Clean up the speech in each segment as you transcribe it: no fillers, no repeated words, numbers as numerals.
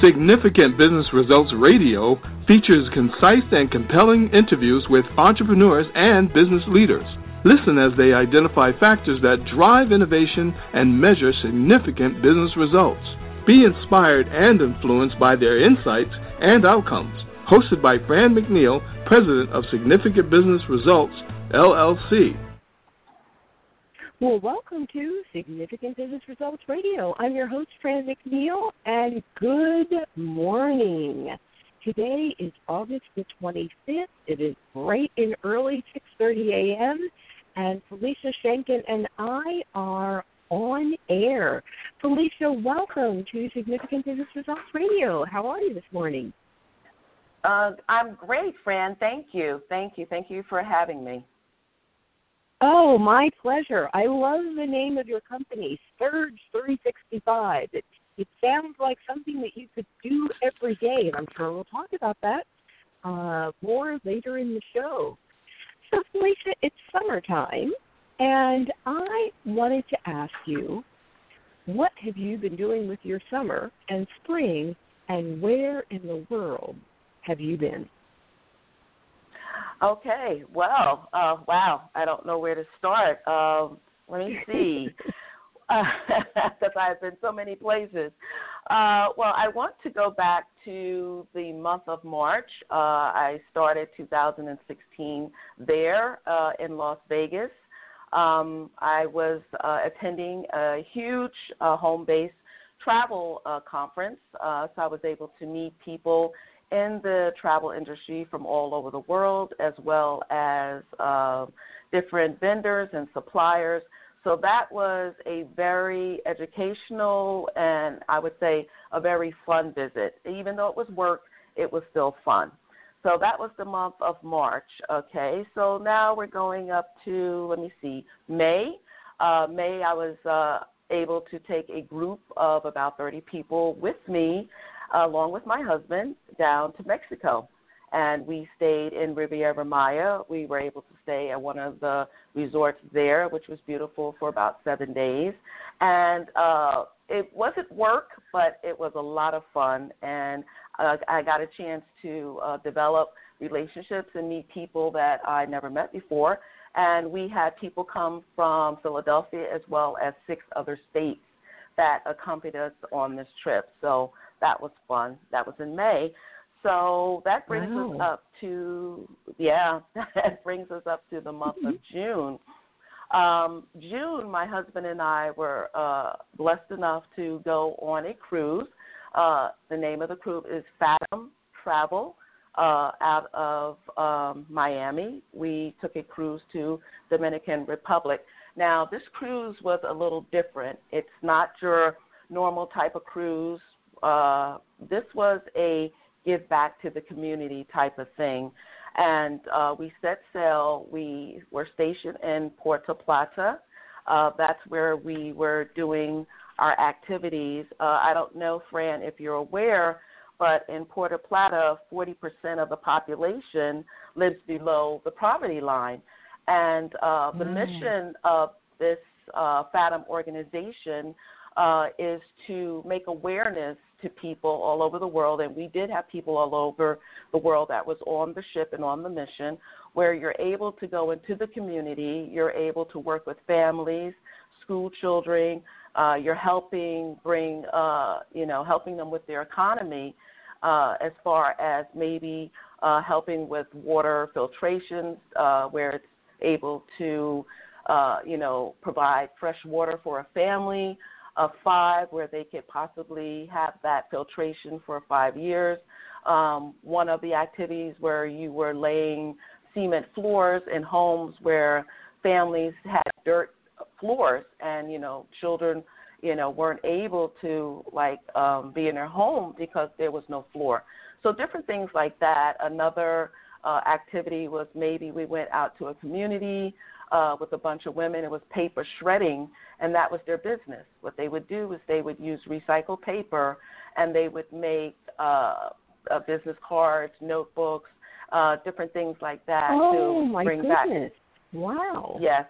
Significant Business Results Radio features concise and compelling interviews with entrepreneurs and business leaders. Listen as they identify factors that drive innovation and measure significant business results. Be inspired and influenced by their insights and outcomes. Hosted by Fran McNeil, President of Significant Business Results, LLC. Well, welcome to Significant Business Results Radio. I'm your host, Fran McNeil, and good morning. Today is August the 25th. It is bright and early, 6:30 a.m., and Felicia Shenkin and I are on air. Felicia, welcome to Significant Business Results Radio. How are you this morning? I'm great, Fran. Thank you. Thank you for having me. Oh, my pleasure. I love the name of your company, Surge 365. It sounds like something that you could do every day, and I'm sure we'll talk about that more later in the show. So, Felicia, it's summertime, and I wanted to ask you, what have you been doing with your summer and spring, and where in the world have you been? Okay, well, wow, I don't know where to start. Let me see, because I've been so many places. Well, I want to go back to the month of March. I started 2016 there in Las Vegas. I was attending a huge home-based travel conference, so I was able to meet people in the travel industry from all over the world, as well as different vendors and suppliers. So that was a very educational and I would say a very fun visit. Even though it was work, it was still fun. So that was the month of March, okay? So now we're going up to, let me see, May. May I was able to take a group of about 30 people with me, along with my husband, down to Mexico. And we stayed in Riviera Maya. We were able to stay at one of the resorts there, which was beautiful, for about 7 days. And it wasn't work, but it was a lot of fun. And I got a chance to develop relationships and meet people that I never met before. And we had people come from Philadelphia as well as 6 other states that accompanied us on this trip. So that was fun. That was in May. So that brings us up to, that brings us up to the month of June. June, my husband and I were blessed enough to go on a cruise. The name of the cruise is Fathom Travel out of Miami. We took a cruise to Dominican Republic. Now, this cruise was a little different. It's not your normal type of cruise. This was a give back to the community type of thing. And we set sail. We were stationed in Puerto Plata. That's where we were doing our activities. I don't know, Fran, if you're aware, but in Puerto Plata, 40% of the population lives below the poverty line. And the mission of this Fathom organization is to make awareness to people all over the world, and we did have people all over the world that was on the ship and on the mission, where you're able to go into the community, you're able to work with families, school children, you're helping bring, helping them with their economy as far as maybe helping with water filtrations, where it's able to, provide fresh water for a family of 5, where they could possibly have that filtration for 5 years. One of the activities where you were laying cement floors in homes where families had dirt floors and, children, weren't able to, be in their home because there was no floor. So different things like that. Another activity was maybe we went out to a community with a bunch of women. It was paper shredding, and that was their business. What they would do is they would use recycled paper, and they would make business cards, notebooks, different things like that to bring back. Wow. Yes.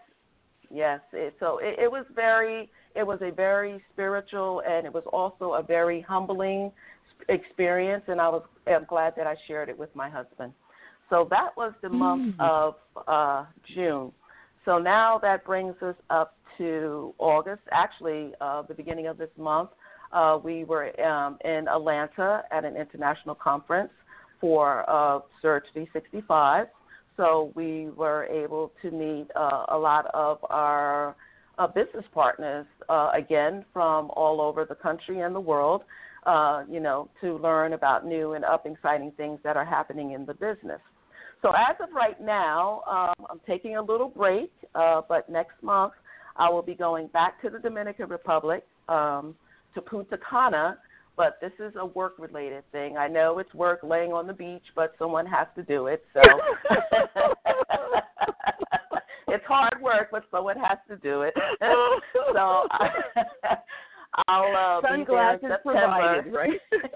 It was a very spiritual, and it was also a very humbling experience, and I'm glad that I shared it with my husband. So that was the month of June. So now that brings us up to August. Actually, the beginning of this month, we were in Atlanta at an international conference for Surge 365. So we were able to meet a lot of our business partners, again, from all over the country and the world, to learn about new and exciting things that are happening in the business. So as of right now, I'm taking a little break, but next month I will be going back to the Dominican Republic, to Punta Cana, but this is a work-related thing. I know it's work laying on the beach, but someone has to do it. So it's hard work, but someone has to do it. So I'll be there in September. Provided, right?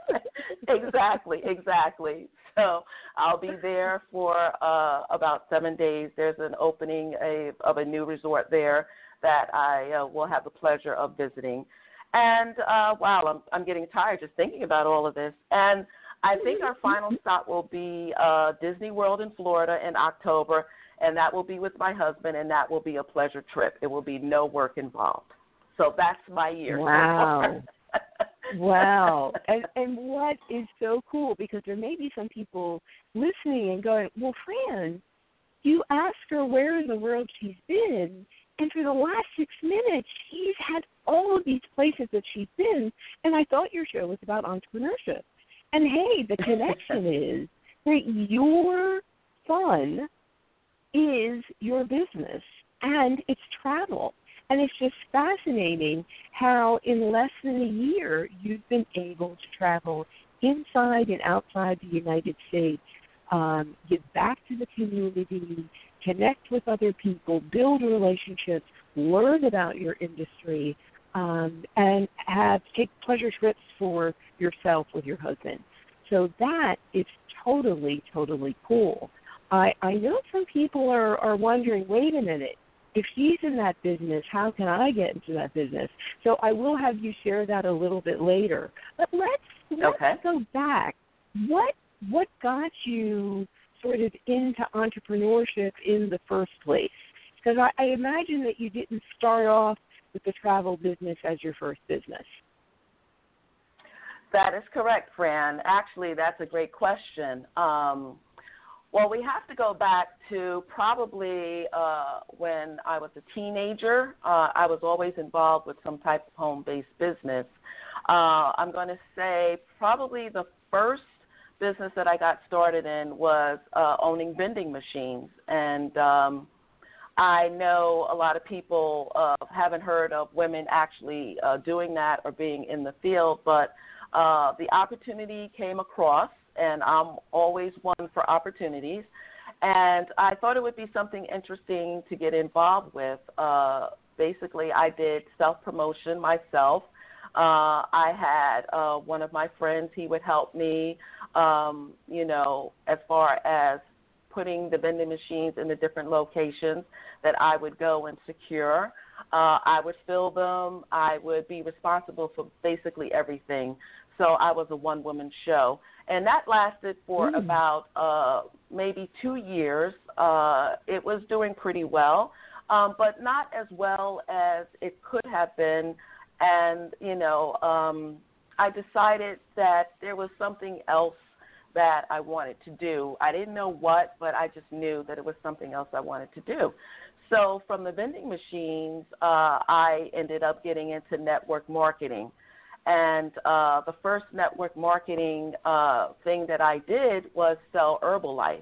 Exactly. So I'll be there for about 7 days. There's an opening of a new resort there that I will have the pleasure of visiting. And, wow, I'm getting tired just thinking about all of this. And I think our final stop will be Disney World in Florida in October, and that will be with my husband, and that will be a pleasure trip. It will be no work involved. So that's my year. Wow. Wow. And what is so cool, because there may be some people listening and going, well, Fran, you asked her where in the world she's been, and for the last 6 minutes, she's had all of these places that she's been, and I thought your show was about entrepreneurship. And, hey, the connection is that your fun is your business, and it's travel. And it's just fascinating how in less than a year you've been able to travel inside and outside the United States, give back to the community, connect with other people, build relationships, learn about your industry, and take pleasure trips for yourself with your husband. So that is totally, totally cool. I know some people are wondering, wait a minute, if she's in that business, how can I get into that business? So I will have you share that a little bit later. But let's go back. What got you sort of into entrepreneurship in the first place? Because I imagine that you didn't start off with the travel business as your first business. That is correct, Fran. Actually, that's a great question. Well, we have to go back to probably when I was a teenager. I was always involved with some type of home-based business. I'm going to say probably the first business that I got started in was owning vending machines. And I know a lot of people haven't heard of women actually doing that or being in the field, but the opportunity came across, and I'm always one for opportunities. And I thought it would be something interesting to get involved with. Basically, I did self-promotion myself. I had one of my friends, he would help me, as far as putting the vending machines in the different locations that I would go and secure. I would fill them. I would be responsible for basically everything. So I was a one-woman show. And that lasted for about maybe 2 years. It was doing pretty well, but not as well as it could have been. And, I decided that there was something else that I wanted to do. I didn't know what, but I just knew that it was something else I wanted to do. So from the vending machines, I ended up getting into network marketing. And the first network marketing thing that I did was sell Herbalife.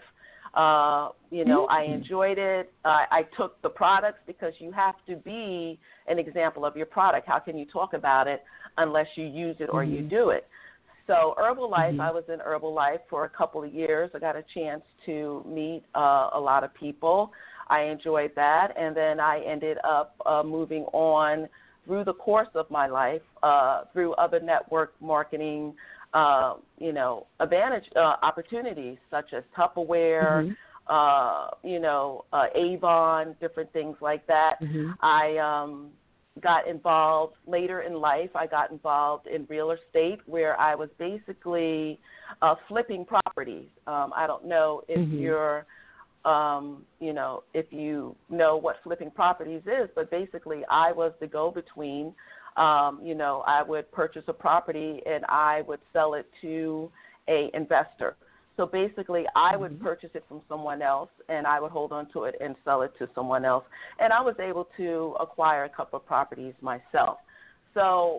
I enjoyed it. I took the products because you have to be an example of your product. How can you talk about it unless you use it or you do it? So Herbalife, I was in Herbalife for a couple of years. I got a chance to meet a lot of people. I enjoyed that. And then I ended up moving on through the course of my life, through other network marketing, advantage opportunities such as Tupperware, Avon, different things like that. I got involved later in life. I got involved in real estate where I was basically flipping properties. I don't know if you're, if you know what flipping properties is, but basically I was the go-between. I would purchase a property and I would sell it to a investor. So basically, I would purchase it from someone else, and I would hold on to it and sell it to someone else. And I was able to acquire a couple of properties myself. So,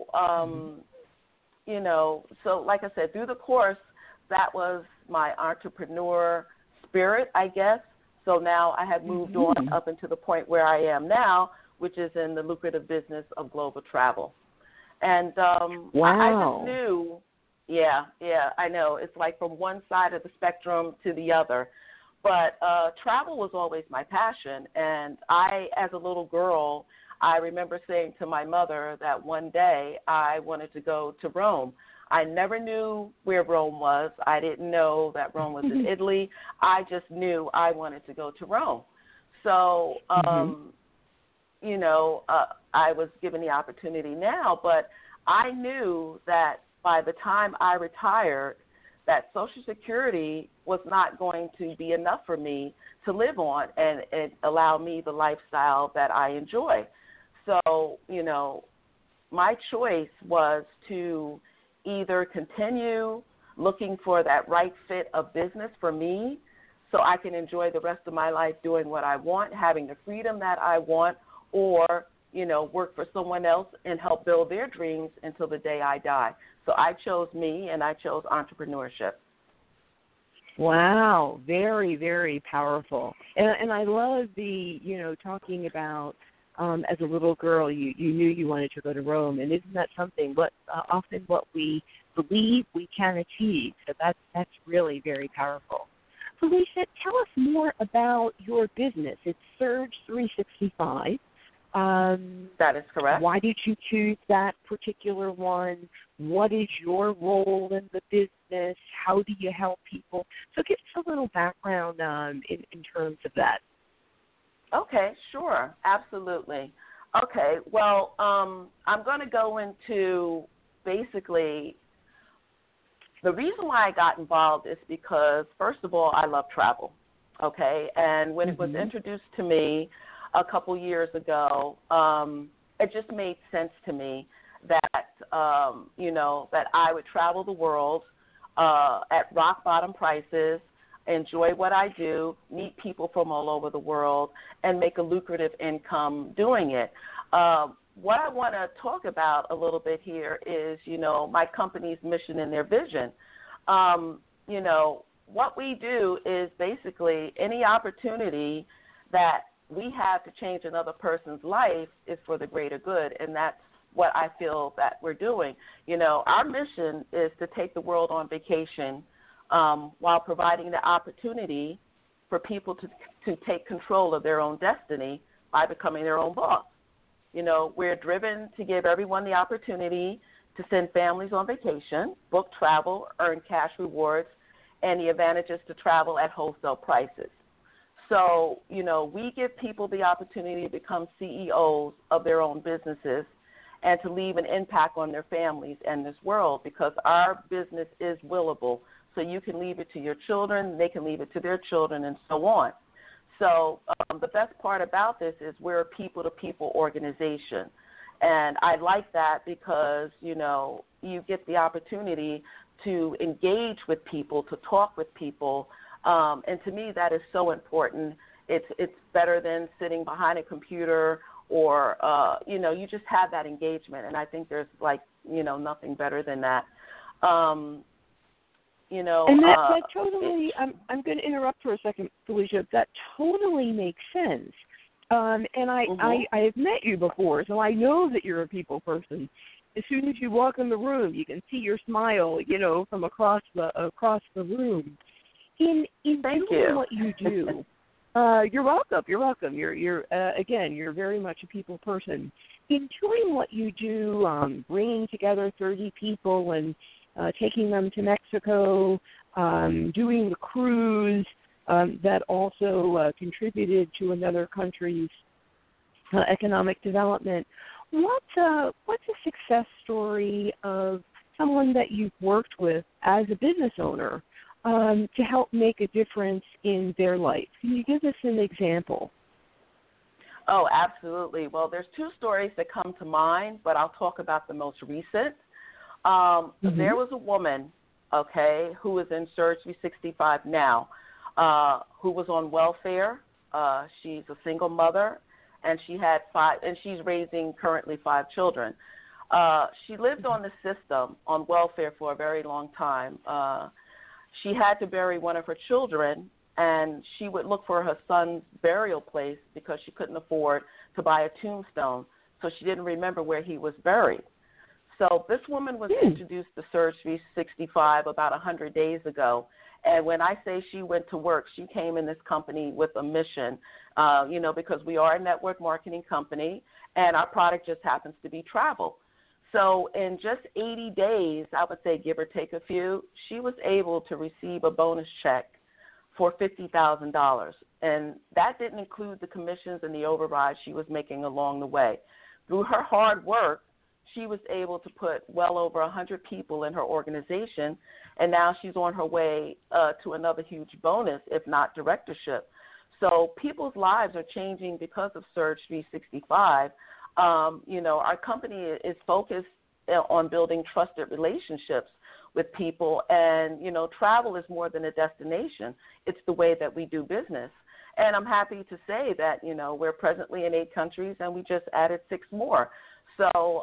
so like I said, through the course, that was my entrepreneur spirit, I guess. So now I have moved on up into the point where I am now, which is in the lucrative business of global travel. And I just knew. Yeah, I know. It's like from one side of the spectrum to the other. But travel was always my passion. And I, as a little girl, I remember saying to my mother that one day I wanted to go to Rome. I never knew where Rome was. I didn't know that Rome was in Italy. I just knew I wanted to go to Rome. So, I was given the opportunity now, but I knew that by the time I retired, that Social Security was not going to be enough for me to live on and allow me the lifestyle that I enjoy. So, my choice was to either continue looking for that right fit of business for me so I can enjoy the rest of my life doing what I want, having the freedom that I want, or, work for someone else and help build their dreams until the day I die. So I chose me, and I chose entrepreneurship. Wow, very, very powerful. And I love the, talking about as a little girl, you knew you wanted to go to Rome. And isn't that something? Often what we believe we can achieve. So that's really very powerful. Felicia, tell us more about your business. It's Surge 365. That is correct. Why did you choose that particular one? What is your role in the business? How do you help people? So give us a little background in terms of that. Okay, sure. Absolutely. Okay, well, I'm going to go into basically the reason why I got involved is because, first of all, I love travel, okay? And when it was introduced to me a couple years ago, it just made sense to me that, that I would travel the world at rock bottom prices, enjoy what I do, meet people from all over the world, and make a lucrative income doing it. What I want to talk about a little bit here is, my company's mission and their vision. What we do is basically any opportunity that we have to change another person's life is for the greater good, and that's what I feel that we're doing. Our mission is to take the world on vacation while providing the opportunity for people to take control of their own destiny by becoming their own boss. We're driven to give everyone the opportunity to send families on vacation, book travel, earn cash rewards, and the advantages to travel at wholesale prices. So, we give people the opportunity to become CEOs of their own businesses and to leave an impact on their families and this world, because our business is willable. So you can leave it to your children, they can leave it to their children, and so on. So the best part about this is we're a people-to-people organization. And I like that because, you get the opportunity to engage with people, to talk with people. And to me, that is so important. It's better than sitting behind a computer or, you just have that engagement. And I think there's, nothing better than that. And that totally, I'm going to interrupt for a second, Felicia. That totally makes sense. And I have met you before, so I know that you're a people person. As soon as you walk in the room, you can see your smile, from across the room. In doing what you do, you're welcome. You're welcome. You're again, you're very much a people person. In doing what you do, bringing together 30 people and taking them to Mexico, doing the cruise that also contributed to another country's economic development. What's a success story of someone that you've worked with as a business owner to help make a difference in their life? Can you give us an example? Oh, absolutely. Well, there's two stories that come to mind, but I'll talk about the most recent. There was a woman, who is in Surge 365 now, who was on welfare. She's a single mother, and she had she's raising currently 5 children. She lived on the system on welfare for a very long time. She had to bury one of her children, and she would look for her son's burial place because she couldn't afford to buy a tombstone, so she didn't remember where he was buried. So this woman was introduced to Surge 365 about 100 days ago, and when I say she went to work, she came in this company with a mission, because we are a network marketing company, and our product just happens to be travel. So in just 80 days, I would say give or take a few, she was able to receive a bonus check for $50,000. And that didn't include the commissions and the override she was making along the way. Through her hard work, she was able to put well over 100 people in her organization, and now she's on her way to another huge bonus, if not directorship. So people's lives are changing because of Surge 365. Our company is focused on building trusted relationships with people, and, travel is more than a destination. It's the way that we do business. And I'm happy to say that, we're presently in 8 countries, and we just added 6 more. So,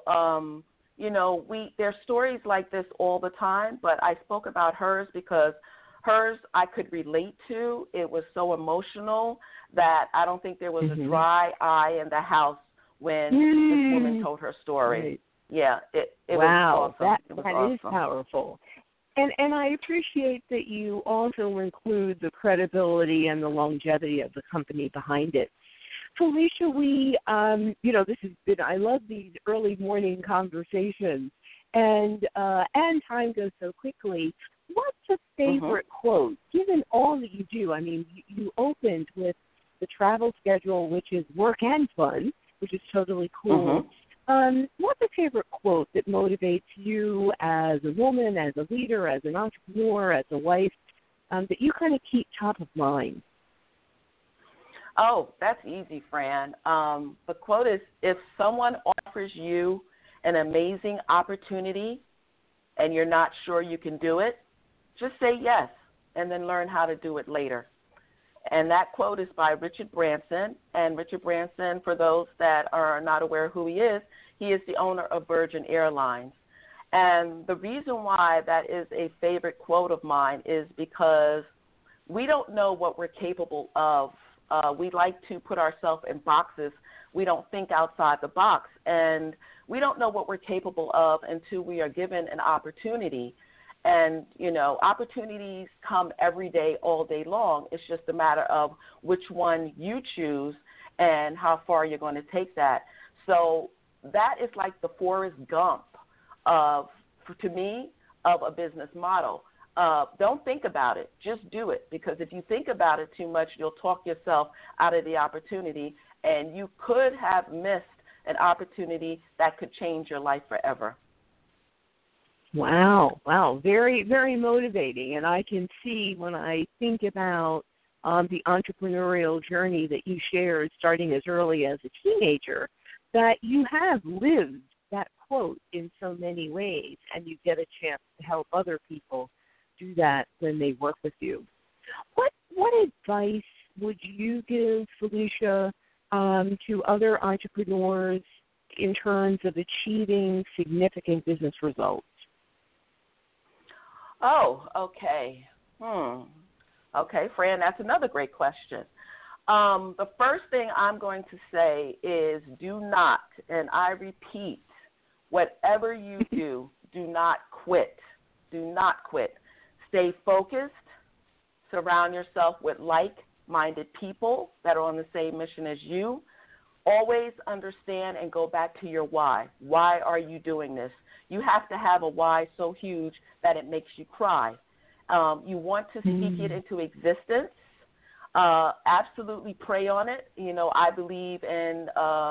there's stories like this all the time, but I spoke about hers because hers I could relate to. It was so emotional that I don't think there was a dry eye in the house when this woman told her story. Right. Yeah, it wow, was awesome. That awesome. Is powerful. And I appreciate that you also include the credibility and the longevity of the company behind it. Felicia, this has been, I love these early morning conversations, and time goes so quickly. What's a favorite quote, given all that you do? I mean, you opened with the travel schedule, which is work and fun, which is totally cool. What's a favorite quote that motivates you as a woman, as a leader, as an entrepreneur, as a wife, that you kind of keep top of mind? Oh, that's easy, Fran. The quote is, if someone offers you an amazing opportunity and you're not sure you can do it, just say yes and then learn how to do it later. And that quote is by Richard Branson. And Richard Branson, for those that are not aware who he is the owner of Virgin Airlines. And the reason why that is a favorite quote of mine is because we don't know what we're capable of. We like to put ourselves in boxes. We don't think outside the box. And we don't know what we're capable of until we are given an opportunity. And, opportunities come every day, all day long. It's just a matter of which one you choose and how far you're going to take that. So that is like the Forrest Gump to me, of a business model. Don't think about it. Just do it. Because if you think about it too much, you'll talk yourself out of the opportunity, and you could have missed an opportunity that could change your life forever. Wow. Very, very motivating. And I can see when I think about the entrepreneurial journey that you shared starting as early as a teenager, that you have lived that quote in so many ways, and you get a chance to help other people do that when they work with you. What advice would you give, Felicia, to other entrepreneurs in terms of achieving significant business results? Oh, okay. Okay, Fran, that's another great question. The first thing I'm going to say is do not, and I repeat, whatever you do, do not quit. Do not quit. Stay focused. Surround yourself with like-minded people that are on the same mission as you. Always understand and go back to your why. Why are you doing this? You have to have a why so huge that it makes you cry. You want to speak it into existence. Absolutely pray on it. I believe in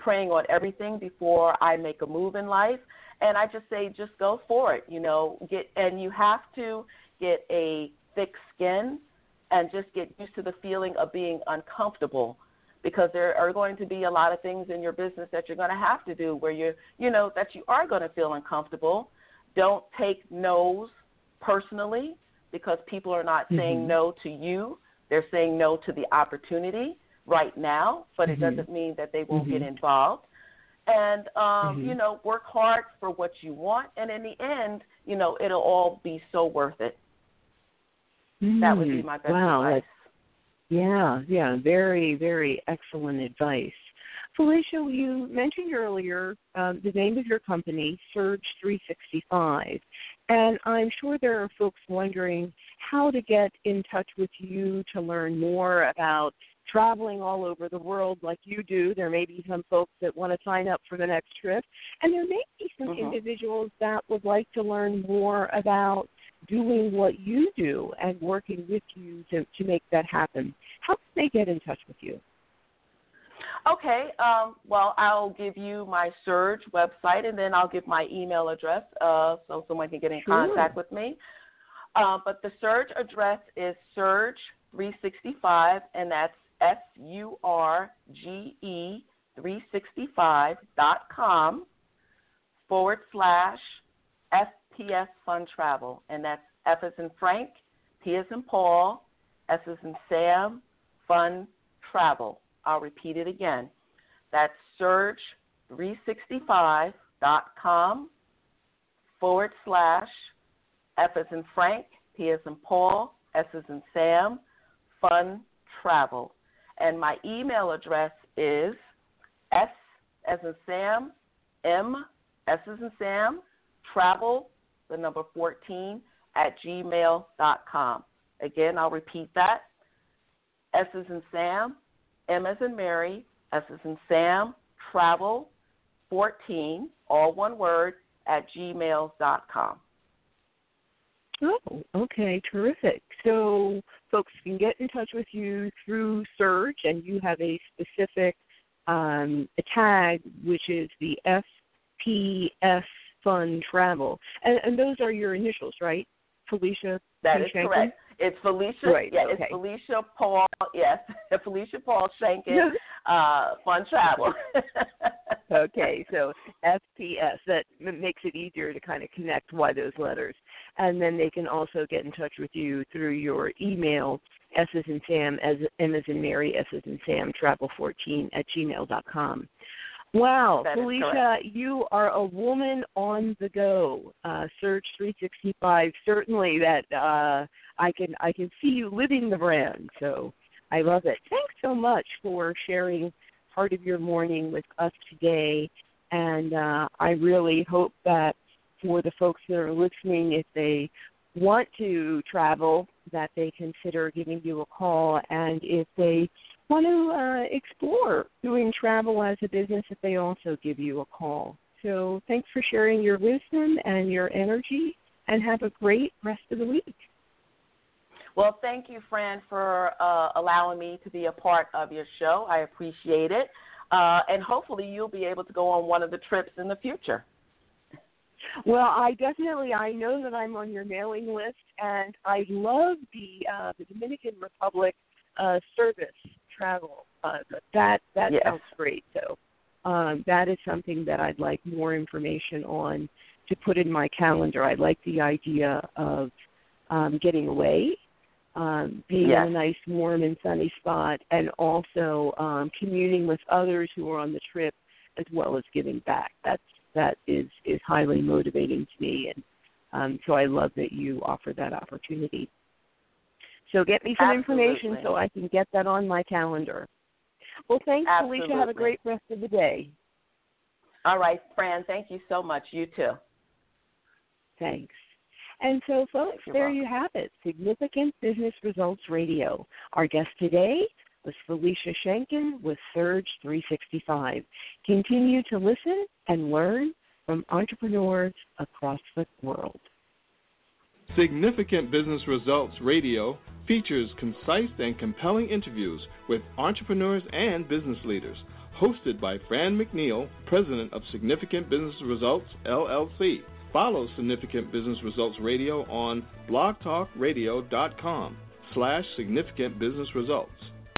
praying on everything before I make a move in life. And I just say, just go for it, and you have to get a thick skin and just get used to the feeling of being uncomfortable, because there are going to be a lot of things in your business that you're going to have to do where that you are going to feel uncomfortable. Don't take no's personally, because people are not saying no to you. They're saying no to the opportunity right now, but it doesn't mean that they won't get involved. And, work hard for what you want, and in the end, it'll all be so worth it. That would be my best advice. Yeah, very, very excellent advice. Felicia, you mentioned earlier the name of your company, Surge 365, and I'm sure there are folks wondering how to get in touch with you to learn more about traveling all over the world like you do. There may be some folks that want to sign up for the next trip, and there may be some individuals that would like to learn more about doing what you do and working with you to make that happen. How can they get in touch with you? Okay, well, I'll give you my Surge website, and then I'll give my email address so someone can get in contact with me. But the Surge address is Surge 365, and that's SURGE365.com/FPS Fun Travel. And that's F as in Frank, P as in Paul, S as in Sam, Fun Travel. I'll repeat it again. That's Surge365.com/F as in Frank, P as in Paul, S as in Sam, Fun Travel. And my email address is S as in Sam, M, S as in Sam, travel, the number 14, @gmail.com. Again, I'll repeat that. S as in Sam, M as in Mary, S as in Sam, travel, 14, all one word, @gmail.com. Oh, okay, terrific. So folks can get in touch with you through Surge, and you have a specific tag, which is the FPS Fun Travel. And those are your initials, right? Felicia? That is correct. It's Felicia. Right, yeah, okay. It's Felicia Paul. Yes, Felicia Paul Shanken, Fun Travel. Okay, so FPS, that makes it easier to kind of connect why those letters. And then they can also get in touch with you through your email, S as in Sam, M as in Mary, S as in Sam, travel14 @gmail.com. Wow, that Felicia, you are a woman on the go. Surge 365, certainly that I can see you living the brand, so I love it. Thanks so much for sharing part of your morning with us today, and I really hope that for the folks that are listening, if they want to travel, that they consider giving you a call, and if they want to explore doing travel as a business, if they also give you a call. So thanks for sharing your wisdom and your energy, and have a great rest of the week. Well, thank you, Fran, for allowing me to be a part of your show. I appreciate it. And hopefully you'll be able to go on one of the trips in the future. Well, I know that I'm on your mailing list, and I love the Dominican Republic service travel. That yes. sounds great. So that is something that I'd like more information on to put in my calendar. I like the idea of getting away, being yes. in a nice, warm and sunny spot, and also communing with others who are on the trip, as well as giving back. That is highly motivating to me, and so I love that you offer that opportunity. So get me some Absolutely. information so I can get that on my calendar. Well, thanks, Absolutely. Felicia. Have a great rest of the day. All right, Fran, thank you so much. You too. Thanks. And so, folks, You're there welcome. you have it, Significant Business Results Radio. Our guest today was Felicia Shanken with Surge 365. Continue to listen and learn from entrepreneurs across the world. Significant Business Results Radio features concise and compelling interviews with entrepreneurs and business leaders. hosted by Fran McNeil, president of Significant Business Results, LLC. Follow Significant Business Results Radio on blogtalkradio.com/significantbusinessresults.